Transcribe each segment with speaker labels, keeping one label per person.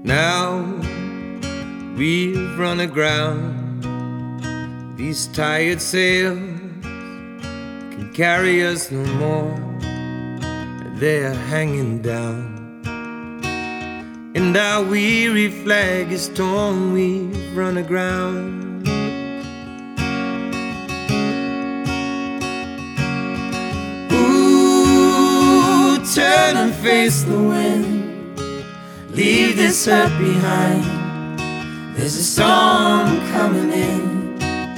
Speaker 1: Now we've run aground. These tired sails can carry us no more. They're hanging down, and our weary flag is torn. We've run aground. Ooh, turn and face the wind. Leave this hurt behind. There's a storm coming in.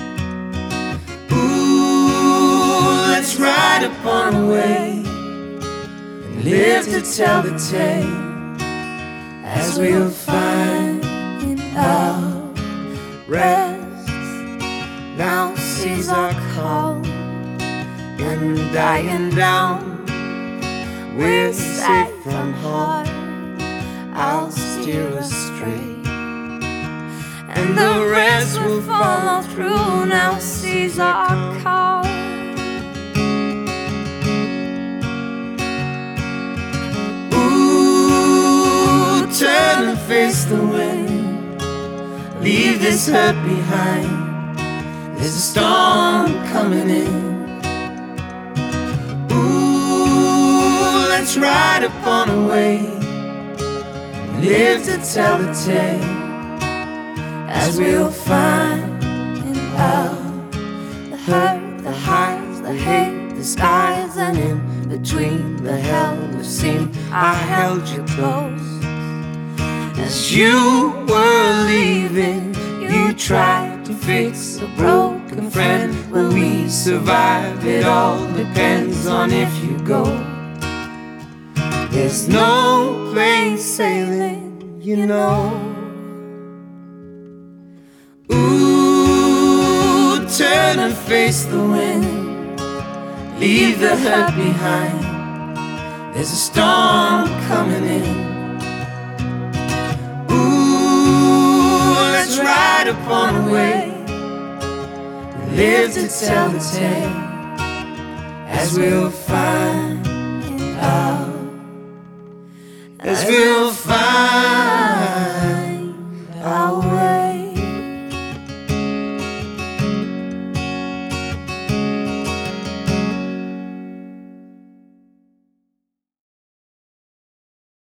Speaker 1: Ooh, let's ride upon a wave and live to tell the tale, as we'll find in our rest. Now seas are calm and dying down. We're safe from harm. I'll steer us straight, and the rest will follow through. Now seas are calm. Ooh, turn and face the wind. Leave this hurt behind. There's a storm coming in. Ooh, let's ride upon a wave, live to tell the tale, as we'll find in love the hurt, the highs, the hate, the skies, and in between the hell we've seen. I held you close as you were leaving. You tried to fix a broken friend. Will we survive? It all depends on if you go. There's no plain sailing, you know. Ooh, turn and face the wind. Leave the hurt behind. There's a storm coming in. Ooh, let's ride upon a wave, live to tell the tale, as we'll find in love, as we'll find